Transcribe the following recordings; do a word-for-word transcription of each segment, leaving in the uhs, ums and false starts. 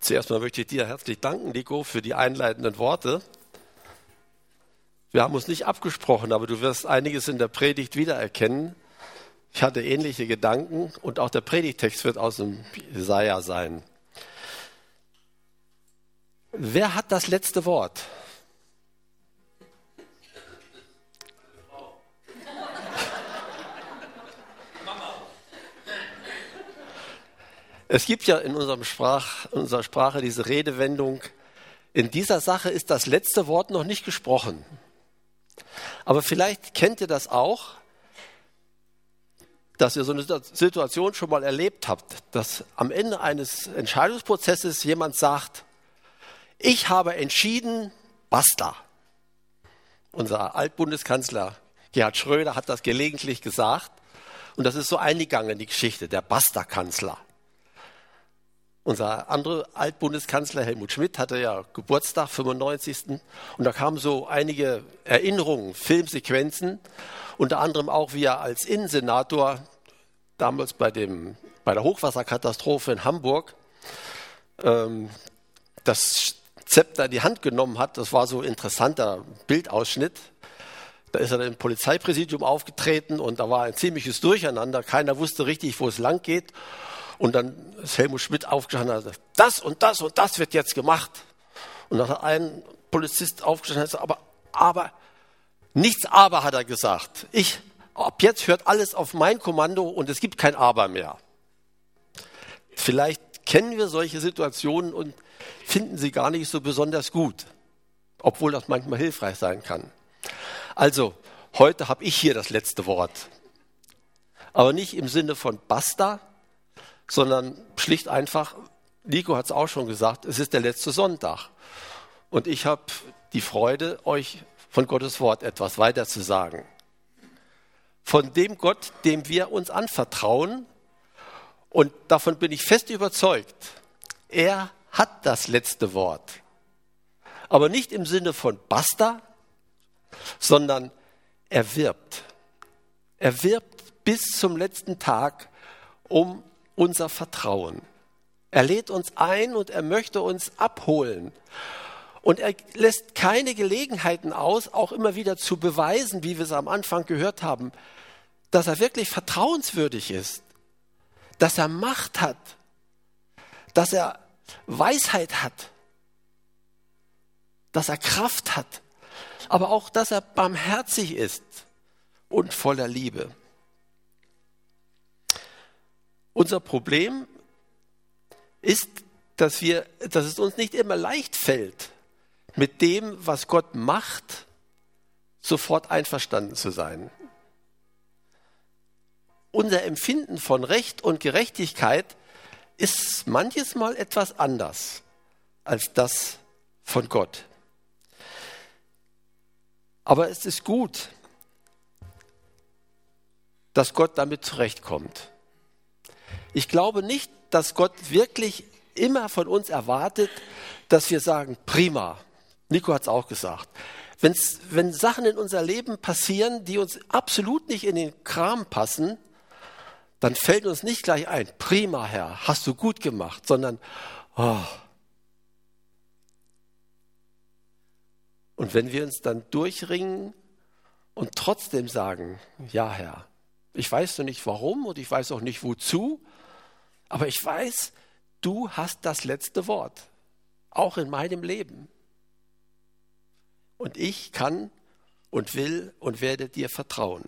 Zuerst mal möchte ich dir herzlich danken, Nico, für die einleitenden Worte. Wir haben uns nicht abgesprochen, aber du wirst einiges in der Predigt wiedererkennen. Ich hatte ähnliche Gedanken und auch der Predigtext wird aus dem Jesaja sein. Wer hat das letzte Wort? Es gibt ja in unserem Sprach, in unserer Sprache diese Redewendung, in dieser Sache ist das letzte Wort noch nicht gesprochen. Aber vielleicht kennt ihr das auch, dass ihr so eine Situation schon mal erlebt habt, dass am Ende eines Entscheidungsprozesses jemand sagt, ich habe entschieden, basta. Unser Altbundeskanzler Gerhard Schröder hat das gelegentlich gesagt und das ist so eingegangen in die Geschichte, der Basta-Kanzler. Unser anderer Altbundeskanzler Helmut Schmidt hatte ja Geburtstag, fünfundneunzigsten Und da kamen so einige Erinnerungen, Filmsequenzen, unter anderem auch, wie er als Innensenator damals bei, dem, bei der Hochwasserkatastrophe in Hamburg ähm, das Zepter in die Hand genommen hat. Das war so ein interessanter Bildausschnitt. Da ist er im Polizeipräsidium aufgetreten und da war ein ziemliches Durcheinander. Keiner wusste richtig, wo es lang geht. Und dann ist Helmut Schmidt aufgestanden und hat gesagt, das und das und das wird jetzt gemacht. Und dann hat ein Polizist aufgestanden und hat gesagt, aber, aber, nichts aber, hat er gesagt. Ich, ab jetzt hört alles auf mein Kommando und es gibt kein Aber mehr. Vielleicht kennen wir solche Situationen und finden sie gar nicht so besonders gut, obwohl das manchmal hilfreich sein kann. Also, heute habe ich hier das letzte Wort. Aber nicht im Sinne von Basta, sondern schlicht einfach, Nico hat es auch schon gesagt, es ist der letzte Sonntag. Und ich habe die Freude, euch von Gottes Wort etwas weiter zu sagen. Von dem Gott, dem wir uns anvertrauen, und davon bin ich fest überzeugt, er hat das letzte Wort. Aber nicht im Sinne von Basta, sondern er wirbt. Er wirbt bis zum letzten Tag um unser Vertrauen. Er lädt uns ein und er möchte uns abholen. Und er lässt keine Gelegenheiten aus, auch immer wieder zu beweisen, wie wir es am Anfang gehört haben, dass er wirklich vertrauenswürdig ist, dass er Macht hat, dass er Weisheit hat, dass er Kraft hat, aber auch, dass er barmherzig ist und voller Liebe. Unser Problem ist, dass, wir, dass es uns nicht immer leicht fällt, mit dem, was Gott macht, sofort einverstanden zu sein. Unser Empfinden von Recht und Gerechtigkeit ist manches Mal etwas anders als das von Gott. Aber es ist gut, dass Gott damit zurechtkommt. Ich glaube nicht, dass Gott wirklich immer von uns erwartet, dass wir sagen, prima. Nico hat es auch gesagt. Wenn's, wenn Sachen in unser Leben passieren, die uns absolut nicht in den Kram passen, dann fällt uns nicht gleich ein, prima Herr, hast du gut gemacht, sondern, oh. Und wenn wir uns dann durchringen und trotzdem sagen, ja Herr, ich weiß noch nicht warum und ich weiß auch nicht wozu, aber ich weiß, du hast das letzte Wort, auch in meinem Leben. Und ich kann und will und werde dir vertrauen.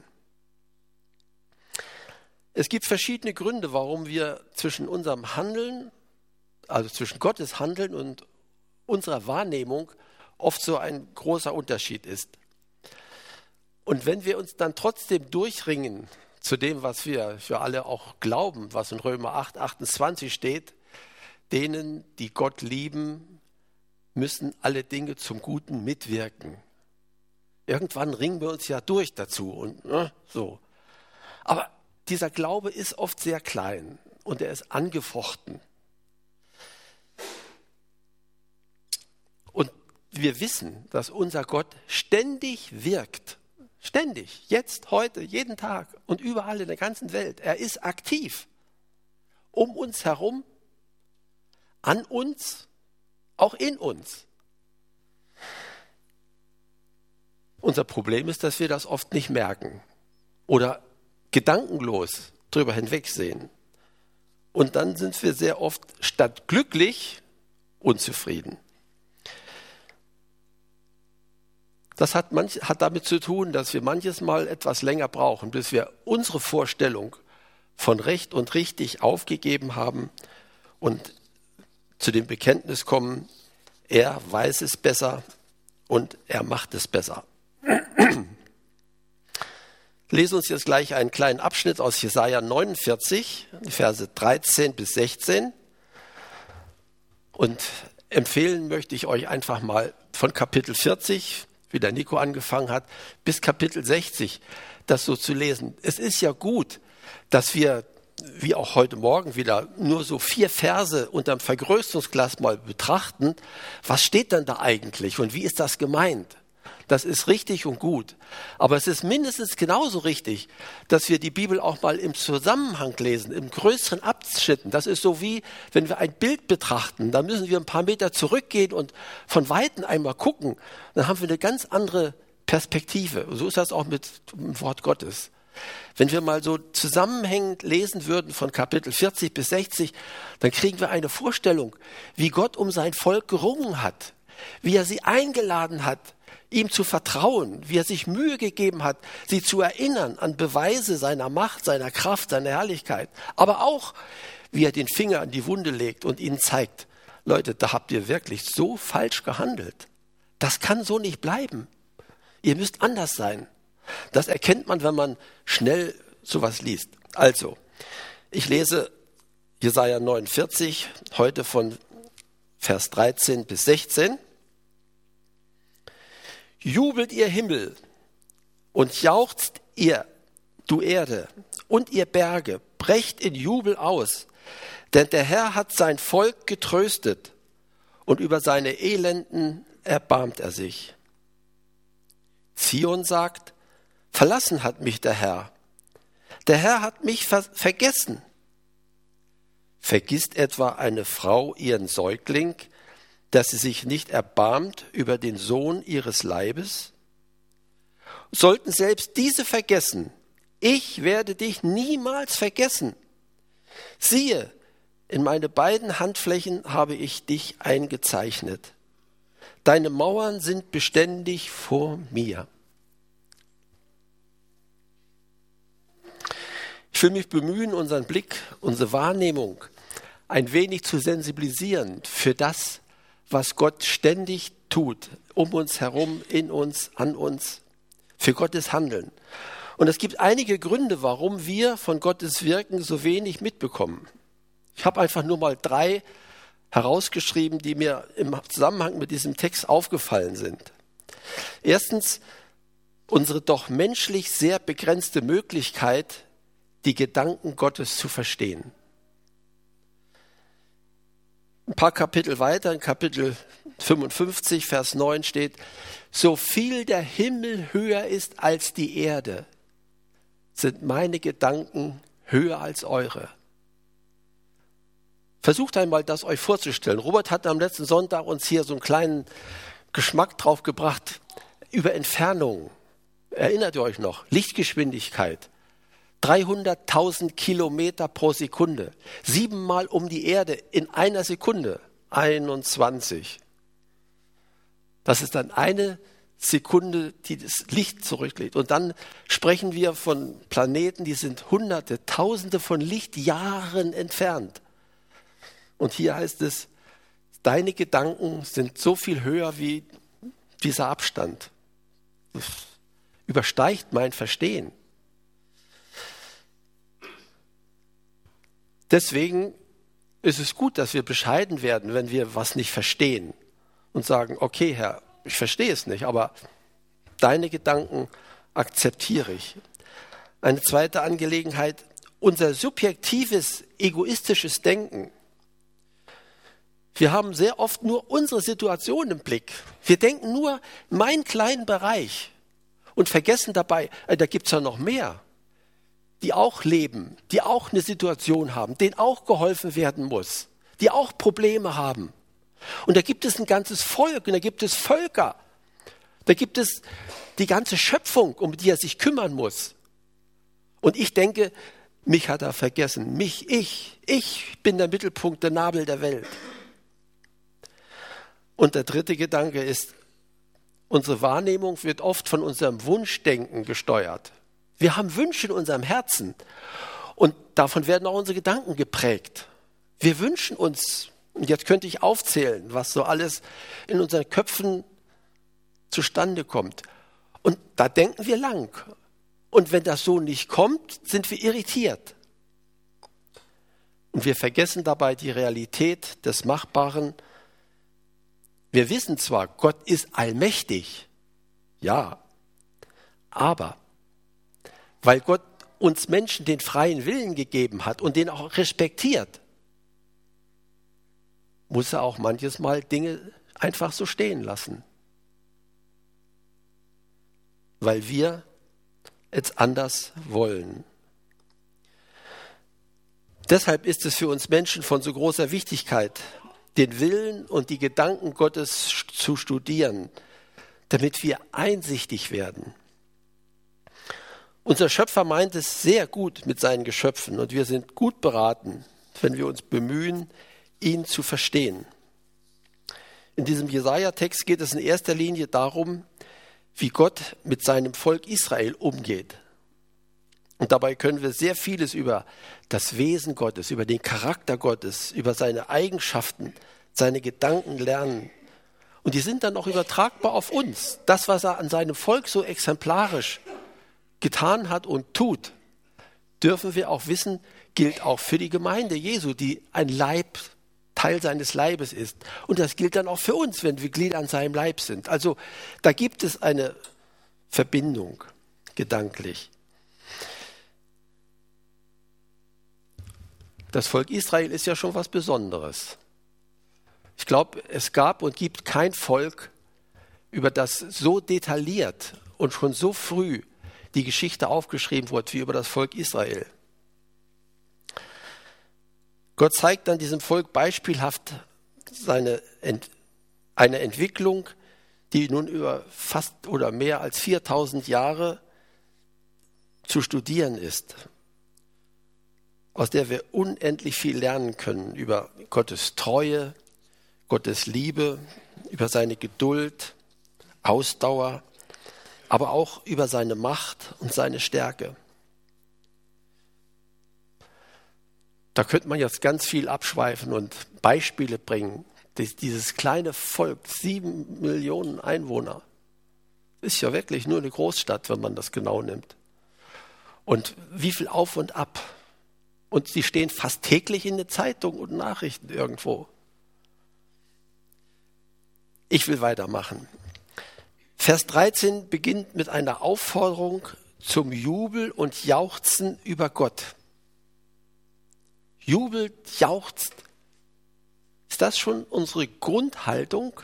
Es gibt verschiedene Gründe, warum wir zwischen unserem Handeln, also zwischen Gottes Handeln und unserer Wahrnehmung oft so ein großer Unterschied ist. Und wenn wir uns dann trotzdem durchringen zu dem, was wir für alle auch glauben, was in Römer acht, achtundzwanzig steht, denen, die Gott lieben, müssen alle Dinge zum Guten mitwirken. Irgendwann ringen wir uns ja durch dazu und äh, so. Aber dieser Glaube ist oft sehr klein und er ist angefochten. Und wir wissen, dass unser Gott ständig wirkt. Ständig, jetzt, heute, jeden Tag und überall in der ganzen Welt. Er ist aktiv. Um uns herum, an uns auch in uns. Unser Problem ist, dass wir das oft nicht merken oder gedankenlos drüber hinwegsehen. Und dann sind wir sehr oft statt glücklich unzufrieden. Das hat, manch, hat damit zu tun, dass wir manches Mal etwas länger brauchen, bis wir unsere Vorstellung von Recht und Richtig aufgegeben haben und zu dem Bekenntnis kommen, er weiß es besser und er macht es besser. Lesen uns jetzt gleich einen kleinen Abschnitt aus Jesaja neunundvierzig, die Verse dreizehn bis sechzehn. Und empfehlen möchte ich euch einfach mal von Kapitel vierzig, wie der Nico angefangen hat, bis Kapitel sechzig, das so zu lesen. Es ist ja gut, dass wir, wie auch heute Morgen wieder, nur so vier Verse unterm Vergrößerungsglas mal betrachten. Was steht denn da eigentlich und wie ist das gemeint? Das ist richtig und gut. Aber es ist mindestens genauso richtig, dass wir die Bibel auch mal im Zusammenhang lesen, in größeren Abschnitten. Das ist so wie, wenn wir ein Bild betrachten, da müssen wir ein paar Meter zurückgehen und von Weitem einmal gucken. Dann haben wir eine ganz andere Perspektive. Und so ist das auch mit dem Wort Gottes. Wenn wir mal so zusammenhängend lesen würden von Kapitel vierzig bis sechzig, dann kriegen wir eine Vorstellung, wie Gott um sein Volk gerungen hat, wie er sie eingeladen hat, ihm zu vertrauen, wie er sich Mühe gegeben hat, sie zu erinnern an Beweise seiner Macht, seiner Kraft, seiner Herrlichkeit. Aber auch, wie er den Finger an die Wunde legt und ihnen zeigt, Leute, da habt ihr wirklich so falsch gehandelt. Das kann so nicht bleiben. Ihr müsst anders sein. Das erkennt man, wenn man schnell sowas liest. Also, ich lese Jesaja neunundvierzig, heute von Vers dreizehn bis sechzehn. Jubelt ihr Himmel und jauchzt ihr, du Erde, und ihr Berge, brecht in Jubel aus, denn der Herr hat sein Volk getröstet und über seine Elenden erbarmt er sich. Zion sagt, verlassen hat mich der Herr. Der Herr hat mich ver- vergessen. Vergisst etwa eine Frau ihren Säugling, dass sie sich nicht erbarmt über den Sohn ihres Leibes? Sollten selbst diese vergessen, ich werde dich niemals vergessen. Siehe, in meine beiden Handflächen habe ich dich eingezeichnet. Deine Mauern sind beständig vor mir. Ich will mich bemühen, unseren Blick, unsere Wahrnehmung ein wenig zu sensibilisieren für das, was Gott ständig tut, um uns herum, in uns, an uns, für Gottes Handeln. Und es gibt einige Gründe, warum wir von Gottes Wirken so wenig mitbekommen. Ich habe einfach nur mal drei herausgeschrieben, die mir im Zusammenhang mit diesem Text aufgefallen sind. Erstens, unsere doch menschlich sehr begrenzte Möglichkeit, die Gedanken Gottes zu verstehen. Ein paar Kapitel weiter, in Kapitel fünfundfünfzig, Vers neun steht, so viel der Himmel höher ist als die Erde, sind meine Gedanken höher als eure. Versucht einmal, das euch vorzustellen. Robert hat am letzten Sonntag uns hier so einen kleinen Geschmack drauf gebracht über Entfernungen. Erinnert ihr euch noch? Lichtgeschwindigkeit. dreihunderttausend Kilometer pro Sekunde. Siebenmal um die Erde in einer Sekunde. einundzwanzig. Das ist dann eine Sekunde, die das Licht zurücklegt. Und dann sprechen wir von Planeten, die sind Hunderte, Tausende von Lichtjahren entfernt. Und hier heißt es, deine Gedanken sind so viel höher wie dieser Abstand. Das übersteigt mein Verstehen. Deswegen ist es gut, dass wir bescheiden werden, wenn wir was nicht verstehen und sagen, okay, Herr, ich verstehe es nicht, aber deine Gedanken akzeptiere ich. Eine zweite Angelegenheit, unser subjektives, egoistisches Denken. Wir haben sehr oft nur unsere Situation im Blick. Wir denken nur meinen kleinen Bereich und vergessen dabei, da gibt es ja noch mehr, die auch leben, die auch eine Situation haben, denen auch geholfen werden muss, die auch Probleme haben. Und da gibt es ein ganzes Volk und da gibt es Völker. Da gibt es die ganze Schöpfung, um die er sich kümmern muss. Und ich denke, mich hat er vergessen. Mich, ich, ich bin der Mittelpunkt, der Nabel der Welt. Und der dritte Gedanke ist, unsere Wahrnehmung wird oft von unserem Wunschdenken gesteuert. Wir haben Wünsche in unserem Herzen und davon werden auch unsere Gedanken geprägt. Wir wünschen uns, und jetzt könnte ich aufzählen, was so alles in unseren Köpfen zustande kommt. Und da denken wir lang. Und wenn das so nicht kommt, sind wir irritiert. Und wir vergessen dabei die Realität des Machbaren. Wir wissen zwar, Gott ist allmächtig, ja, aber weil Gott uns Menschen den freien Willen gegeben hat und den auch respektiert, muss er auch manches Mal Dinge einfach so stehen lassen. Weil wir es anders wollen. Deshalb ist es für uns Menschen von so großer Wichtigkeit, den Willen und die Gedanken Gottes zu studieren, damit wir einsichtig werden. Unser Schöpfer meint es sehr gut mit seinen Geschöpfen und wir sind gut beraten, wenn wir uns bemühen, ihn zu verstehen. In diesem Jesaja-Text geht es in erster Linie darum, wie Gott mit seinem Volk Israel umgeht. Und dabei können wir sehr vieles über das Wesen Gottes, über den Charakter Gottes, über seine Eigenschaften, seine Gedanken lernen. Und die sind dann auch übertragbar auf uns. Das, was er an seinem Volk so exemplarisch getan hat und tut, dürfen wir auch wissen, gilt auch für die Gemeinde Jesu, die ein Leib, Teil seines Leibes ist. Und das gilt dann auch für uns, wenn wir Glieder an seinem Leib sind. Also da gibt es eine Verbindung, gedanklich. Das Volk Israel ist ja schon was Besonderes. Ich glaube, es gab und gibt kein Volk, über das so detailliert und schon so früh die Geschichte aufgeschrieben wurde, wie über das Volk Israel. Gott zeigt dann diesem Volk beispielhaft seine Ent- eine Entwicklung, die nun über fast oder mehr als viertausend Jahre zu studieren ist, aus der wir unendlich viel lernen können über Gottes Treue, Gottes Liebe, über seine Geduld, Ausdauer, aber auch über seine Macht und seine Stärke. Da könnte man jetzt ganz viel abschweifen und Beispiele bringen. Dieses kleine Volk, sieben Millionen Einwohner, ist ja wirklich nur eine Großstadt, wenn man das genau nimmt. Und wie viel Auf und Ab. Und sie stehen fast täglich in der Zeitung und Nachrichten irgendwo. Ich will weitermachen. Vers dreizehn beginnt mit einer Aufforderung zum Jubel und Jauchzen über Gott. Jubelt, jauchzt. Ist das schon unsere Grundhaltung?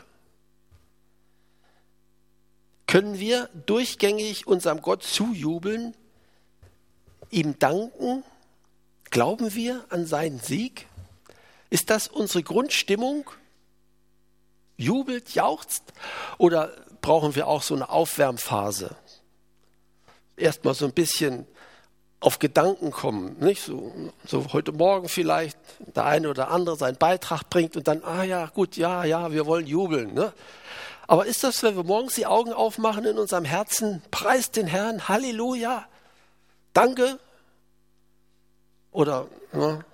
Können wir durchgängig unserem Gott zujubeln, ihm danken? Glauben wir an seinen Sieg? Ist das unsere Grundstimmung? Jubelt, jauchzt? Oder brauchen wir auch so eine Aufwärmphase? Erstmal so ein bisschen auf Gedanken kommen, nicht? So, so heute Morgen vielleicht der eine oder andere seinen Beitrag bringt und dann, ah ja, gut, ja, ja, wir wollen jubeln. Ne? Aber ist das, wenn wir morgens die Augen aufmachen in unserem Herzen, preist den Herrn, Halleluja, danke? Oder, ne?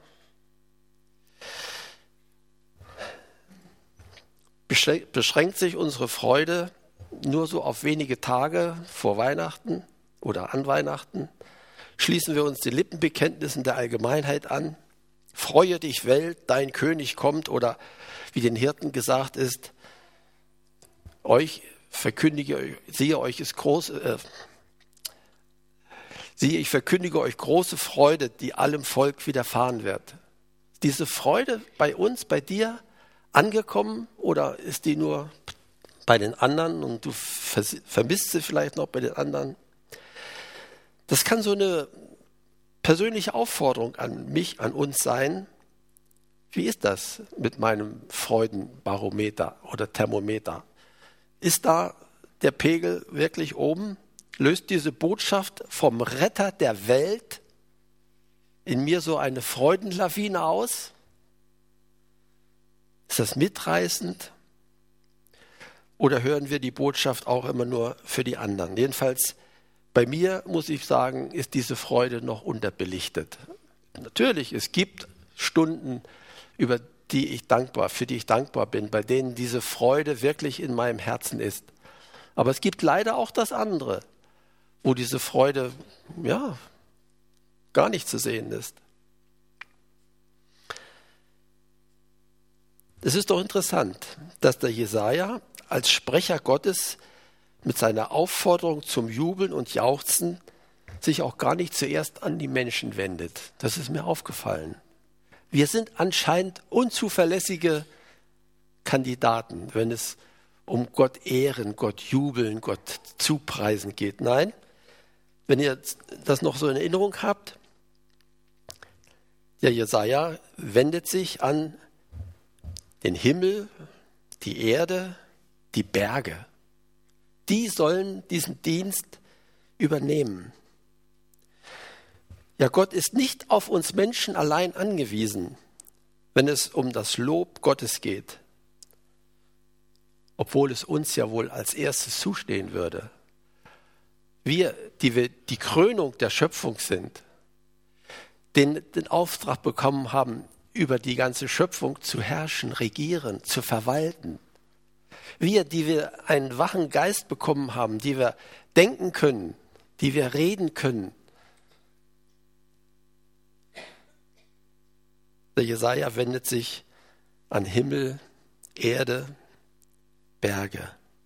Beschränkt sich unsere Freude nur so auf wenige Tage vor Weihnachten oder an Weihnachten? Schließen wir uns den Lippenbekenntnissen der Allgemeinheit an? Freue dich, Welt, dein König kommt, oder wie den Hirten gesagt ist, euch verkündige, siehe euch ist groß, äh, siehe, ich verkündige euch große Freude, die allem Volk widerfahren wird. Diese Freude bei uns, bei dir angekommen, oder ist die nur bei den anderen und du vermisst sie vielleicht noch bei den anderen? Das kann so eine persönliche Aufforderung an mich, an uns sein, Wie ist das mit meinem Freudenbarometer oder Thermometer? Ist da der Pegel wirklich oben? Löst diese Botschaft vom Retter der Welt in mir so eine Freudenlawine aus? Ist das mitreißend? Oder hören wir die Botschaft auch immer nur für die anderen? Jedenfalls bei mir, muss ich sagen, ist diese Freude noch unterbelichtet. Natürlich, es gibt Stunden, über die ich dankbar, für die ich dankbar bin, bei denen diese Freude wirklich in meinem Herzen ist. Aber es gibt leider auch das andere, wo diese Freude, ja, gar nicht zu sehen ist. Es ist doch interessant, dass der Jesaja als Sprecher Gottes mit seiner Aufforderung zum Jubeln und Jauchzen sich auch gar nicht zuerst an die Menschen wendet. Das ist mir aufgefallen. Wir sind anscheinend unzuverlässige Kandidaten, wenn es um Gott ehren, Gott jubeln, Gott zupreisen geht. Nein, wenn ihr das noch so in Erinnerung habt, der Jesaja wendet sich an den Himmel, die Erde, die Berge. Die sollen diesen Dienst übernehmen. Ja, Gott ist nicht auf uns Menschen allein angewiesen, wenn es um das Lob Gottes geht, obwohl es uns ja wohl als erstes zustehen würde. Wir, die wir die Krönung der Schöpfung sind, den, den Auftrag bekommen haben, über die ganze Schöpfung zu herrschen, regieren, zu verwalten. Wir, die wir einen wachen Geist bekommen haben, die wir denken können, die wir reden können. Der Jesaja wendet sich an Himmel, Erde, Berge.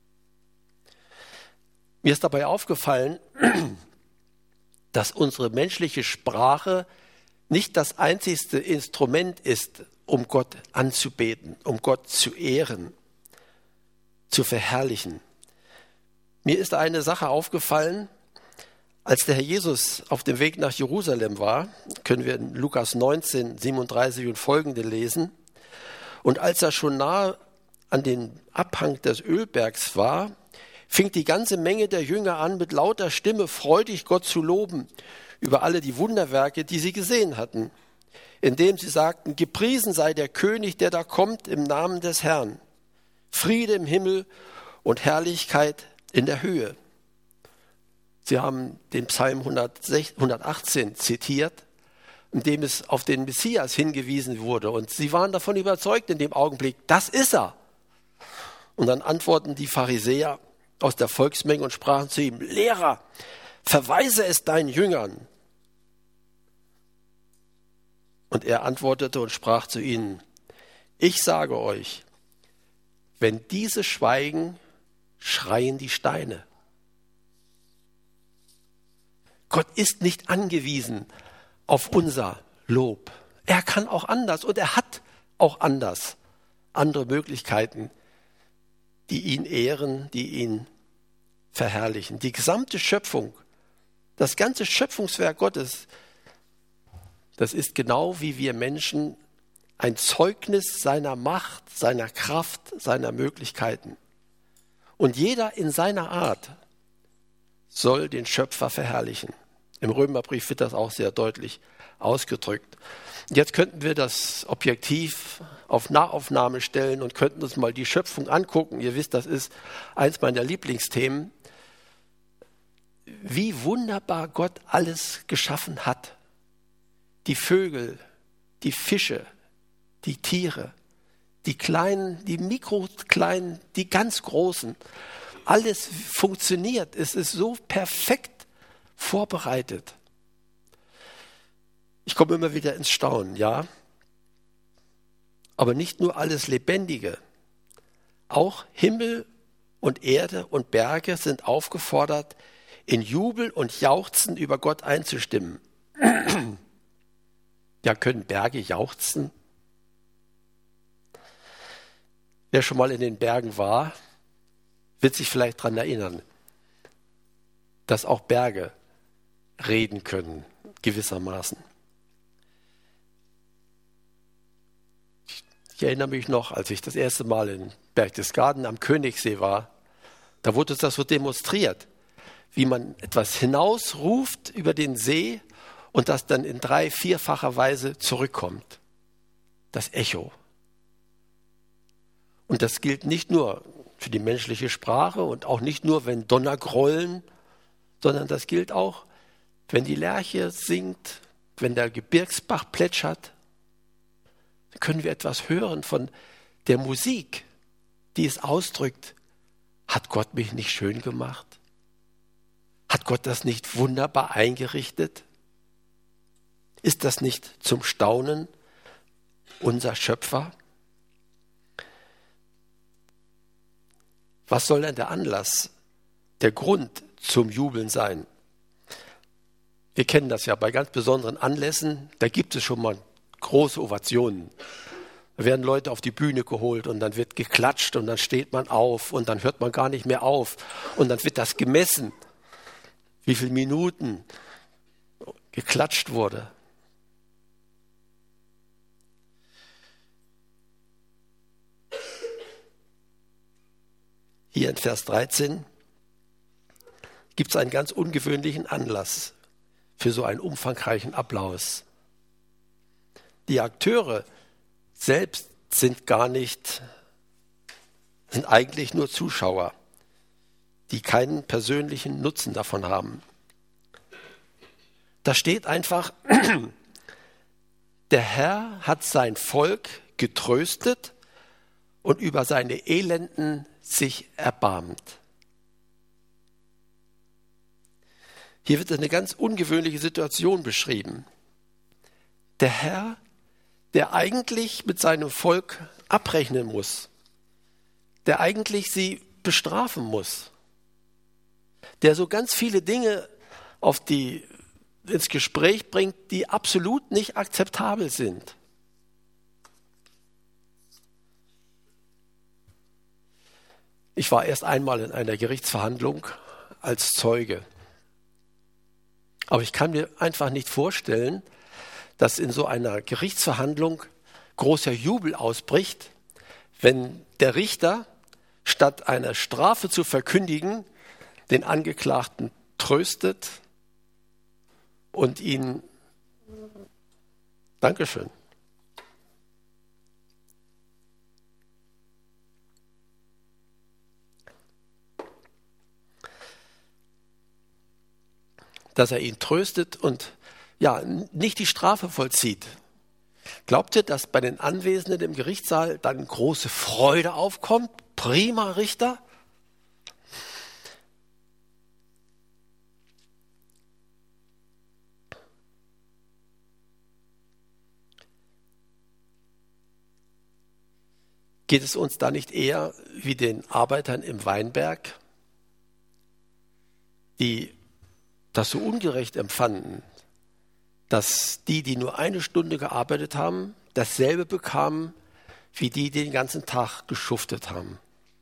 Mir ist dabei aufgefallen, dass unsere menschliche Sprache nicht das einzigste Instrument ist, um Gott anzubeten, um Gott zu ehren, zu verherrlichen. Mir ist eine Sache aufgefallen, als der Herr Jesus auf dem Weg nach Jerusalem war, können wir in Lukas neunzehn, siebenunddreißig und folgende lesen. Und als er schon nahe an den Abhang des Ölbergs war, fing die ganze Menge der Jünger an, mit lauter Stimme freudig Gott zu loben über alle die Wunderwerke, die sie gesehen hatten, indem sie sagten, gepriesen sei der König, der da kommt im Namen des Herrn. Friede im Himmel und Herrlichkeit in der Höhe. Sie haben den Psalm hundertachtzehn zitiert, in dem es auf den Messias hingewiesen wurde. Und sie waren davon überzeugt in dem Augenblick, das ist er. Und dann antworten die Pharisäer aus der Volksmenge und sprachen zu ihm, Lehrer, verweise es deinen Jüngern. Und er antwortete und sprach zu ihnen, ich sage euch, wenn diese schweigen, schreien die Steine. Gott ist nicht angewiesen auf unser Lob. Er kann auch anders und er hat auch anders andere Möglichkeiten, die ihn ehren, die ihn verherrlichen. Die gesamte Schöpfung, das ganze Schöpfungswerk Gottes, das ist genau wie wir Menschen ein Zeugnis seiner Macht, seiner Kraft, seiner Möglichkeiten. Und jeder in seiner Art soll den Schöpfer verherrlichen. Im Römerbrief wird das auch sehr deutlich ausgedrückt. Jetzt könnten wir das Objektiv auf Nahaufnahme stellen und könnten uns mal die Schöpfung angucken. Ihr wisst, das ist eins meiner Lieblingsthemen. Wie wunderbar Gott alles geschaffen hat. Die Vögel, die Fische, die Tiere, die kleinen, die mikrokleinen, die ganz großen. Alles funktioniert. Es ist so perfekt vorbereitet. Ich komme immer wieder ins Staunen, ja. Aber nicht nur alles Lebendige. Auch Himmel und Erde und Berge sind aufgefordert, in Jubel und Jauchzen über Gott einzustimmen. Ja, können Berge jauchzen? Wer schon mal in den Bergen war, wird sich vielleicht daran erinnern, dass auch Berge reden können, gewissermaßen. Ich erinnere mich noch, als ich das erste Mal in Berchtesgaden am Königssee war, da wurde das so demonstriert, wie man etwas hinausruft über den See und das dann in drei-, vierfacher Weise zurückkommt. Das Echo. Und das gilt nicht nur für die menschliche Sprache und auch nicht nur, wenn Donner grollen, sondern das gilt auch, wenn die Lerche singt, wenn der Gebirgsbach plätschert, dann können wir etwas hören von der Musik, die es ausdrückt. Hat Gott mich nicht schön gemacht? Hat Gott das nicht wunderbar eingerichtet? Ist das nicht zum Staunen unser Schöpfer? Was soll denn der Anlass, der Grund zum Jubeln sein? Wir kennen das ja bei ganz besonderen Anlässen, da gibt es schon mal große Ovationen. Da werden Leute auf die Bühne geholt und dann wird geklatscht und dann steht man auf und dann hört man gar nicht mehr auf und dann wird das gemessen, wie viele Minuten geklatscht wurde. Hier in Vers dreizehn gibt es einen ganz ungewöhnlichen Anlass für so einen umfangreichen Applaus. Die Akteure selbst sind gar nicht, sind eigentlich nur Zuschauer, die keinen persönlichen Nutzen davon haben. Da steht einfach, der Herr hat sein Volk getröstet und über seine Elenden sich erbarmt. Hier wird eine ganz ungewöhnliche Situation beschrieben. Der Herr, der eigentlich mit seinem Volk abrechnen muss, der eigentlich sie bestrafen muss, der so ganz viele Dinge auf die, ins Gespräch bringt, die absolut nicht akzeptabel sind. Ich war erst einmal in einer Gerichtsverhandlung als Zeuge. Aber ich kann mir einfach nicht vorstellen, dass in so einer Gerichtsverhandlung großer Jubel ausbricht, wenn der Richter statt einer Strafe zu verkündigen, den Angeklagten tröstet und ihn, Dankeschön, dass er ihn tröstet und ja, nicht die Strafe vollzieht. Glaubt ihr, dass bei den Anwesenden im Gerichtssaal dann große Freude aufkommt? Prima, Richter. Geht es uns da nicht eher wie den Arbeitern im Weinberg, die das so ungerecht empfanden, dass die, die nur eine Stunde gearbeitet haben, dasselbe bekamen, wie die, die den ganzen Tag geschuftet haben.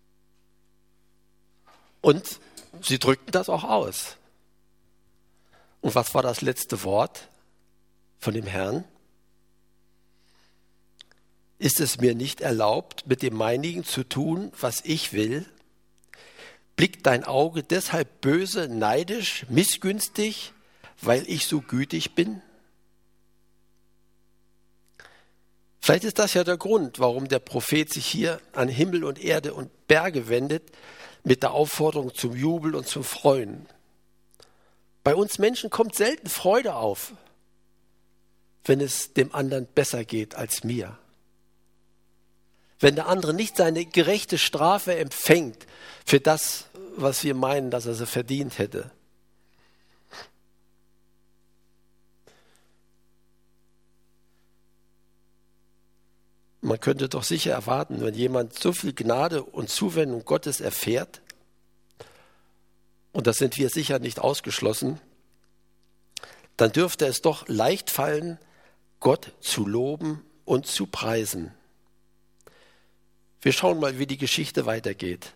Und sie drückten das auch aus. Und was war das letzte Wort von dem Herrn? Ist es mir nicht erlaubt, mit dem meinigen zu tun, was ich will? Blickt dein Auge deshalb böse, neidisch, missgünstig, weil ich so gütig bin? Vielleicht ist das ja der Grund, warum der Prophet sich hier an Himmel und Erde und Berge wendet, mit der Aufforderung zum Jubel und zum Freuen. Bei uns Menschen kommt selten Freude auf, wenn es dem anderen besser geht als mir. Wenn der andere nicht seine gerechte Strafe empfängt für das, was wir meinen, dass er sie verdient hätte. Man könnte doch sicher erwarten, wenn jemand so viel Gnade und Zuwendung Gottes erfährt, und das sind wir sicher nicht ausgeschlossen, dann dürfte es doch leicht fallen, Gott zu loben und zu preisen. Wir schauen mal, wie die Geschichte weitergeht.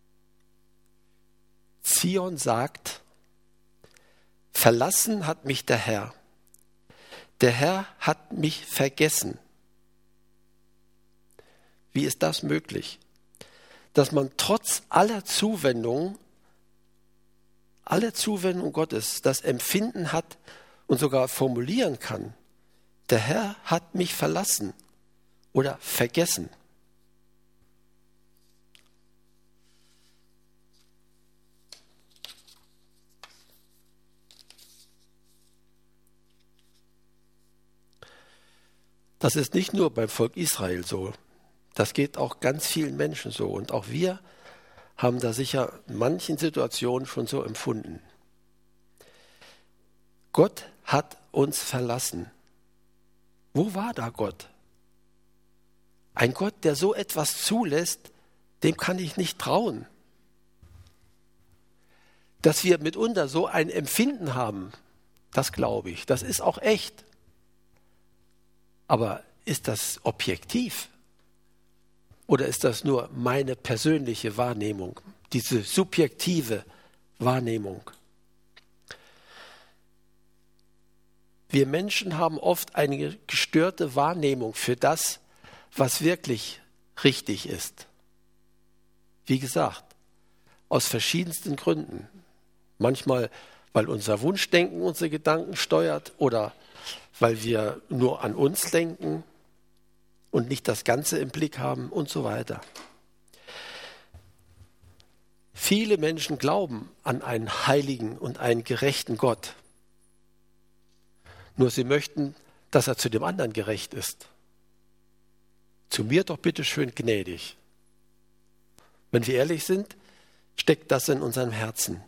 Zion sagt, verlassen hat mich der Herr. Der Herr hat mich vergessen. Wie ist das möglich? Dass man trotz aller Zuwendungen, alle Zuwendung Gottes, das Empfinden hat und sogar formulieren kann, der Herr hat mich verlassen oder vergessen. Das ist nicht nur beim Volk Israel so. Das geht auch ganz vielen Menschen so. Und auch wir haben da sicher in manchen Situationen schon so empfunden. Gott hat uns verlassen. Wo war da Gott? Ein Gott, der so etwas zulässt, dem kann ich nicht trauen. Dass wir mitunter so ein Empfinden haben, das glaube ich. Das ist auch echt. Aber ist das objektiv? Oder ist das nur meine persönliche Wahrnehmung, diese subjektive Wahrnehmung? Wir Menschen haben oft eine gestörte Wahrnehmung für das, was wirklich richtig ist. Wie gesagt, aus verschiedensten Gründen. Manchmal, weil unser Wunschdenken unsere Gedanken steuert oder weil wir nur an uns denken und nicht das Ganze im Blick haben und so weiter. Viele Menschen glauben an einen heiligen und einen gerechten Gott. Nur sie möchten, dass er zu dem anderen gerecht ist. Zu mir doch bitte schön gnädig. Wenn wir ehrlich sind, steckt das in unserem Herzen.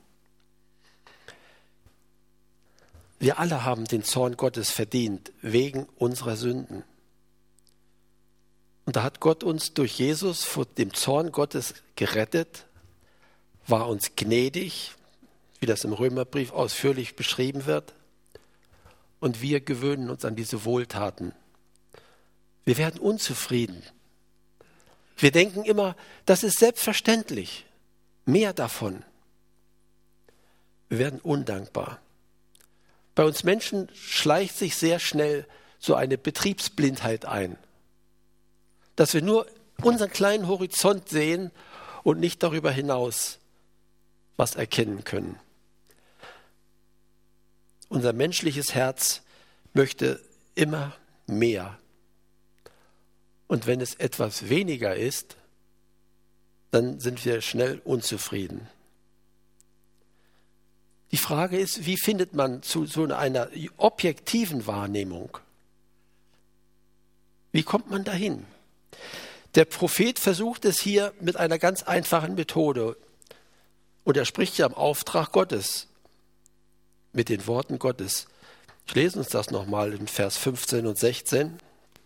Wir alle haben den Zorn Gottes verdient, wegen unserer Sünden. Und da hat Gott uns durch Jesus vor dem Zorn Gottes gerettet, war uns gnädig, wie das im Römerbrief ausführlich beschrieben wird. Und wir gewöhnen uns an diese Wohltaten. Wir werden unzufrieden. Wir denken immer, das ist selbstverständlich. Mehr davon. Wir werden undankbar. Bei uns Menschen schleicht sich sehr schnell so eine Betriebsblindheit ein. Dass wir nur unseren kleinen Horizont sehen und nicht darüber hinaus was erkennen können. Unser menschliches Herz möchte immer mehr. Und wenn es etwas weniger ist, dann sind wir schnell unzufrieden. Die Frage ist, wie findet man zu so einer objektiven Wahrnehmung? Wie kommt man dahin? Der Prophet versucht es hier mit einer ganz einfachen Methode. Und er spricht ja im Auftrag Gottes, mit den Worten Gottes. Ich lese uns das nochmal in Vers fünfzehn und sechzehn.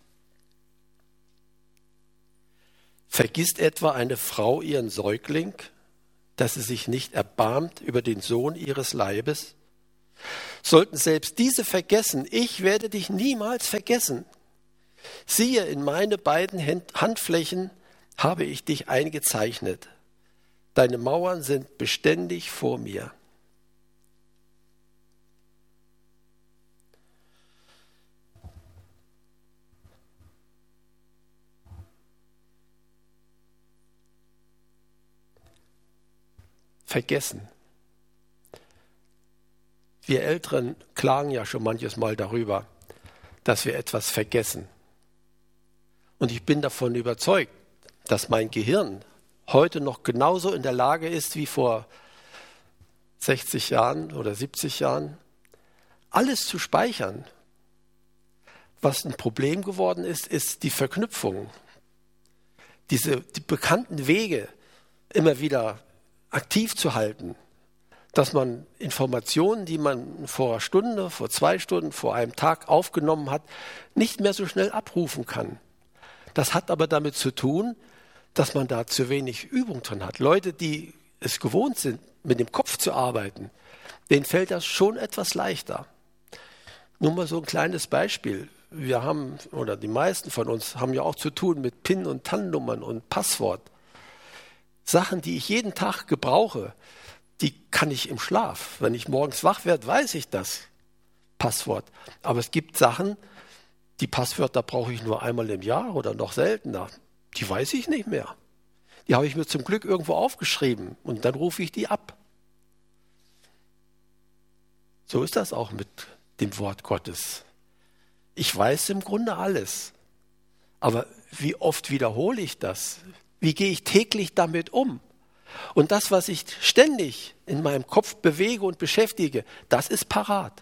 Vergisst etwa eine Frau ihren Säugling, dass sie sich nicht erbarmt über den Sohn ihres Leibes? Sollten selbst diese vergessen, ich werde dich niemals vergessen. Siehe, in meine beiden Handflächen habe ich dich eingezeichnet. Deine Mauern sind beständig vor mir. Vergessen. Wir Älteren klagen ja schon manches Mal darüber, dass wir etwas vergessen. Und ich bin davon überzeugt, dass mein Gehirn heute noch genauso in der Lage ist wie vor sechzig Jahren oder siebzig Jahren, alles zu speichern. Was ein Problem geworden ist, ist die Verknüpfung. Diese die bekannten Wege immer wieder aktiv zu halten, dass man Informationen, die man vor einer Stunde, vor zwei Stunden, vor einem Tag aufgenommen hat, nicht mehr so schnell abrufen kann. Das hat aber damit zu tun, dass man da zu wenig Übung drin hat. Leute, die es gewohnt sind, mit dem Kopf zu arbeiten, denen fällt das schon etwas leichter. Nur mal so ein kleines Beispiel. Wir haben, oder die meisten von uns, haben ja auch zu tun mit PIN- und T A N-Nummern und Passwort. Sachen, die ich jeden Tag gebrauche, die kann ich im Schlaf. Wenn ich morgens wach werde, weiß ich das Passwort. Aber es gibt Sachen, die Passwörter brauche ich nur einmal im Jahr oder noch seltener. Die weiß ich nicht mehr. Die habe ich mir zum Glück irgendwo aufgeschrieben und dann rufe ich die ab. So ist das auch mit dem Wort Gottes. Ich weiß im Grunde alles. Aber wie oft wiederhole ich das? Wie gehe ich täglich damit um? Und das, was ich ständig in meinem Kopf bewege und beschäftige, das ist parat.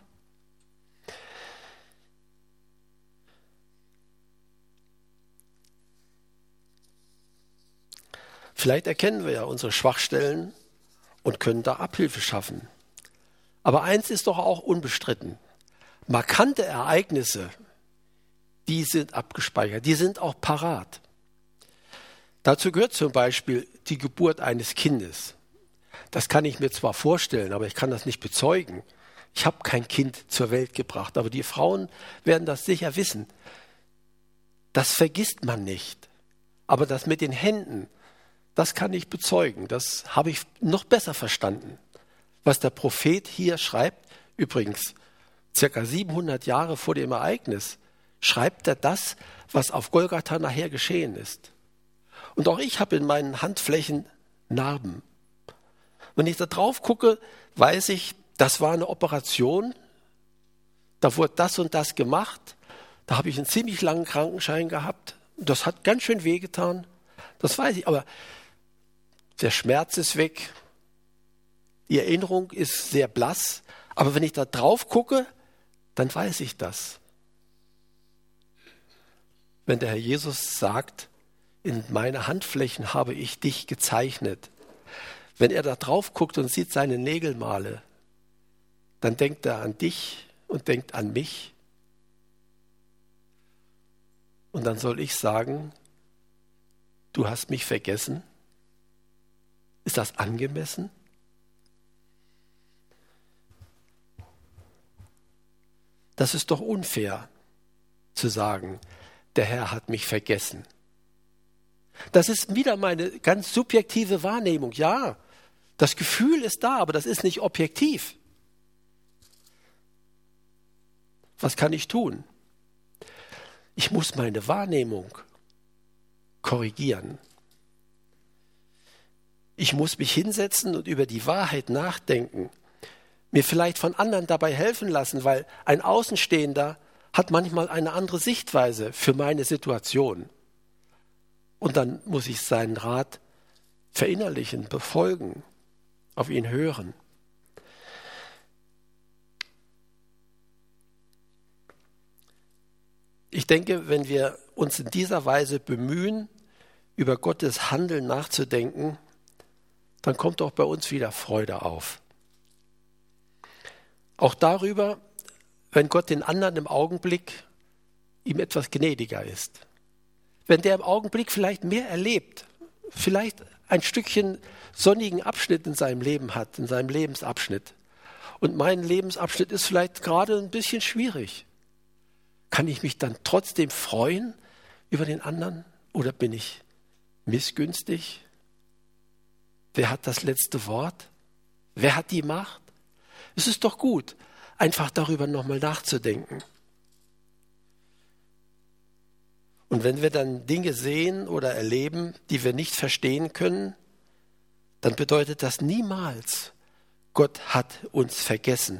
Vielleicht erkennen wir ja unsere Schwachstellen und können da Abhilfe schaffen. Aber eins ist doch auch unbestritten. Markante Ereignisse, die sind abgespeichert, die sind auch parat. Dazu gehört zum Beispiel die Geburt eines Kindes. Das kann ich mir zwar vorstellen, aber ich kann das nicht bezeugen. Ich habe kein Kind zur Welt gebracht, aber die Frauen werden das sicher wissen. Das vergisst man nicht. Aber das mit den Händen, das kann ich bezeugen. Das habe ich noch besser verstanden. Was der Prophet hier schreibt, übrigens circa siebenhundert Jahre vor dem Ereignis, schreibt er das, was auf Golgatha nachher geschehen ist. Und auch ich habe in meinen Handflächen Narben. Wenn ich da drauf gucke, weiß ich, das war eine Operation, da wurde das und das gemacht, da habe ich einen ziemlich langen Krankenschein gehabt, das hat ganz schön wehgetan, das weiß ich, aber der Schmerz ist weg, die Erinnerung ist sehr blass, aber wenn ich da drauf gucke, dann weiß ich das. Wenn der Herr Jesus sagt, in meine Handflächen habe ich dich gezeichnet. Wenn er da drauf guckt und sieht seine Nägelmale, dann denkt er an dich und denkt an mich. Und dann soll ich sagen, du hast mich vergessen. Ist das angemessen? Das ist doch unfair zu sagen, der Herr hat mich vergessen. Das ist wieder meine ganz subjektive Wahrnehmung. Ja, das Gefühl ist da, aber das ist nicht objektiv. Was kann ich tun? Ich muss meine Wahrnehmung korrigieren. Ich muss mich hinsetzen und über die Wahrheit nachdenken. Mir vielleicht von anderen dabei helfen lassen, weil ein Außenstehender hat manchmal eine andere Sichtweise für meine Situation. Und dann muss ich seinen Rat verinnerlichen, befolgen, auf ihn hören. Ich denke, wenn wir uns in dieser Weise bemühen, über Gottes Handeln nachzudenken, dann kommt auch bei uns wieder Freude auf. Auch darüber, wenn Gott den anderen im Augenblick ihm etwas gnädiger ist. Wenn der im Augenblick vielleicht mehr erlebt, vielleicht ein Stückchen sonnigen Abschnitt in seinem Leben hat, in seinem Lebensabschnitt. Und mein Lebensabschnitt ist vielleicht gerade ein bisschen schwierig. Kann ich mich dann trotzdem freuen über den anderen oder bin ich missgünstig? Wer hat das letzte Wort? Wer hat die Macht? Es ist doch gut, einfach darüber nochmal nachzudenken. Und wenn wir dann Dinge sehen oder erleben, die wir nicht verstehen können, dann bedeutet das niemals, Gott hat uns vergessen.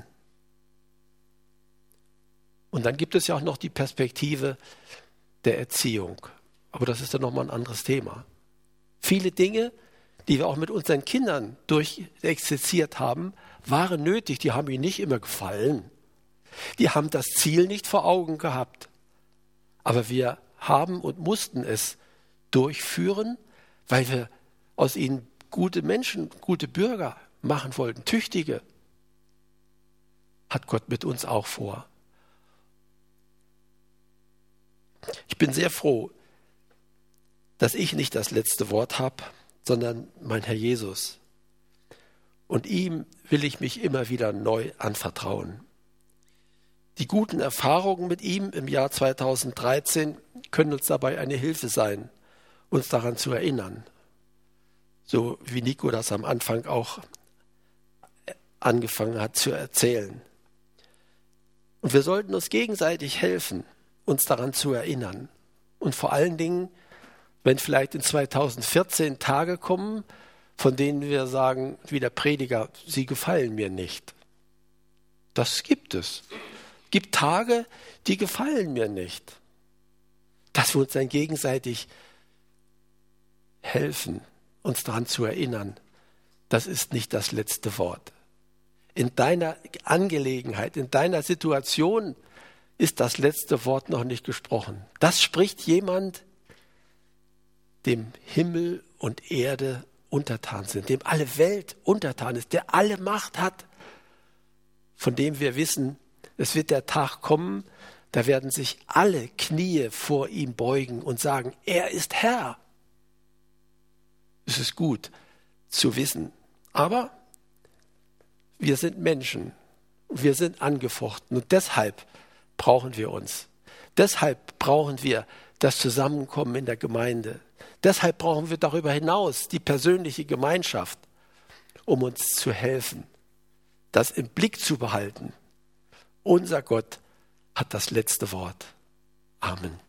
Und dann gibt es ja auch noch die Perspektive der Erziehung. Aber das ist dann nochmal ein anderes Thema. Viele Dinge, die wir auch mit unseren Kindern durchexerziert haben, waren nötig. Die haben ihnen nicht immer gefallen. Die haben das Ziel nicht vor Augen gehabt. Aber wir haben und mussten es durchführen, weil wir aus ihnen gute Menschen, gute Bürger machen wollten, tüchtige. Hat Gott mit uns auch vor. Ich bin sehr froh, dass ich nicht das letzte Wort habe, sondern mein Herr Jesus. Und ihm will ich mich immer wieder neu anvertrauen. Die guten Erfahrungen mit ihm im Jahr zweitausenddreizehn können uns dabei eine Hilfe sein, uns daran zu erinnern. So wie Nico das am Anfang auch angefangen hat zu erzählen. Und wir sollten uns gegenseitig helfen, uns daran zu erinnern. Und vor allen Dingen, Wenn vielleicht in zweitausendvierzehn Tage kommen, von denen wir sagen, wie der Prediger, sie gefallen mir nicht. Das gibt es. Es gibt Tage, die gefallen mir nicht. Dass wir uns dann gegenseitig helfen, uns daran zu erinnern, das ist nicht das letzte Wort. In deiner Angelegenheit, in deiner Situation ist das letzte Wort noch nicht gesprochen. Das spricht jemand, dem Himmel und Erde untertan sind, dem alle Welt untertan ist, der alle Macht hat, von dem wir wissen, es wird der Tag kommen, da werden sich alle Knie vor ihm beugen und sagen, er ist Herr. Es ist gut zu wissen, aber wir sind Menschen, wir sind angefochten und deshalb brauchen wir uns. Deshalb brauchen wir das Zusammenkommen in der Gemeinde. Deshalb brauchen wir darüber hinaus die persönliche Gemeinschaft, um uns zu helfen, das im Blick zu behalten. Unser Gott hat das letzte Wort. Amen.